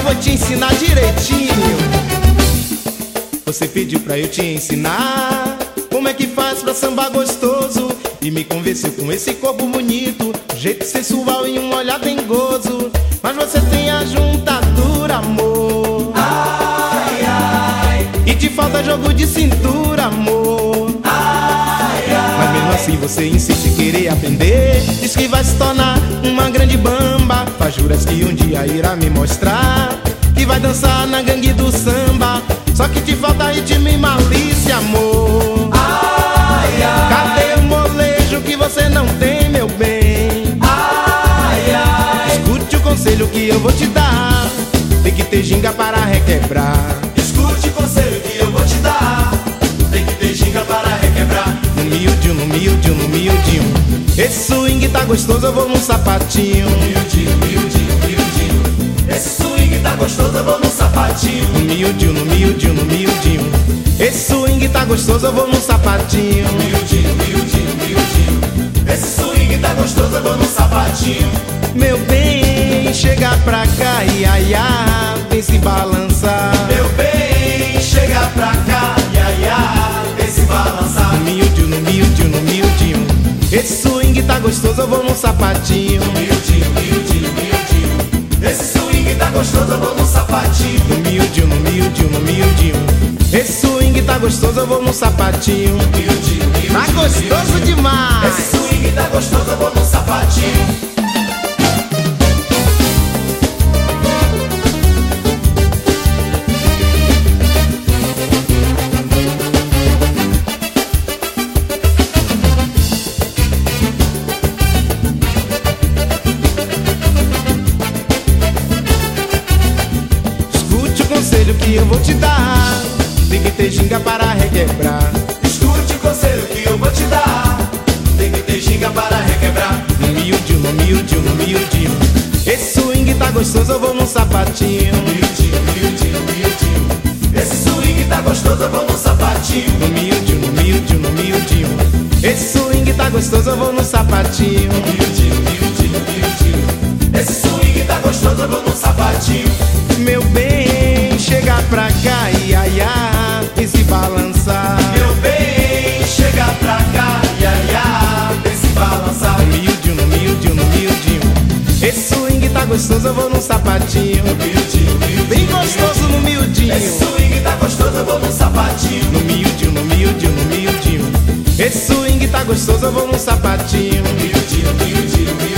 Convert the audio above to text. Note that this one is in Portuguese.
vou te ensinar direitinho. Você pediu pra eu te ensinar como é que faz pra sambar gostoso, e me convenceu com esse corpo bonito, jeito sensual e um olhar dengoso. Mas você tem a juntadura, amor. Ai, ai. E te falta jogo de cintura, amor. Ai, ai. Mas mesmo assim você insiste em querer aprender. Diz que vai se tornar uma grande bamba. Faz juras que um dia irá me mostrar que vai dançar na gangue do samba. Só que te falta ritmo e malícia, amor. Ai, ai. Cadê o molejo que você não tem, meu bem? Ai, ai. Escute o conselho que eu vou te dar. Tem que ter ginga para requebrar. Escute o conselho que eu vou te dar. Tem que ter ginga para requebrar. No miudinho, no miudinho, no miudinho. Esse swing tá gostoso, eu vou num sapatinho. Miudinho, miudinho, miudinho. Esse swing tá gostoso, eu vou num sapatinho. No miudinho, no miudinho, no miudinho. Esse swing tá gostoso, eu vou num sapatinho. Miudinho, miudinho, miudinho. Esse swing tá gostoso, eu vou num sapatinho. Meu bem, chega pra cá, ia, ia, vem se balançar. Meu bem, chega pra cá, ia, ia, vem se balançar. No miudinho, no miudinho, no miudinho. Esse swing tá gostoso, eu vou num sapatinho. Miudinho, miudinho, miudinho. Esse swing tá gostoso, eu vou num sapatinho. No miudinho, no miudinho, no miudinho. Esse swing tá gostoso, eu vou num sapatinho. Miudinho, miudinho, Tá gostoso miudinho. demais. Esse swing tá gostoso, eu vou num sapatinho. Escute o conselho que eu vou te dar. Tem que ter ginga para requebrar. Escute o conselho que eu vou te dar. Tem que ter ginga para requebrar. No miudinho, no miudinho, no miudinho. Esse swing tá gostoso, eu vou num sapatinho. Miudinho, miudinho, miudinho. Esse swing tá gostoso, eu vou num sapatinho. No miudinho, no miudinho, no miudinho. Esse swing tá gostoso, eu vou num sapatinho. Miudinho, miudinho, miudinho. Esse swing tá gostoso, eu vou num sapatinho. Meu bem, chega pra cá, ia, ia, e se balançar. Meu bem, chega pra cá, ia, ia, vem se balançar. No miudinho, no miudinho, no miudinho. Esse swing tá gostoso, eu vou num sapatinho. Miudinho, miudinho, Bem gostoso no miudinho. esse swing tá gostoso, eu vou num sapatinho. No miudinho, no miudinho, no miudinho. Esse swing tá gostoso, eu vou num sapatinho. Miudinho, miudinho, miudinho.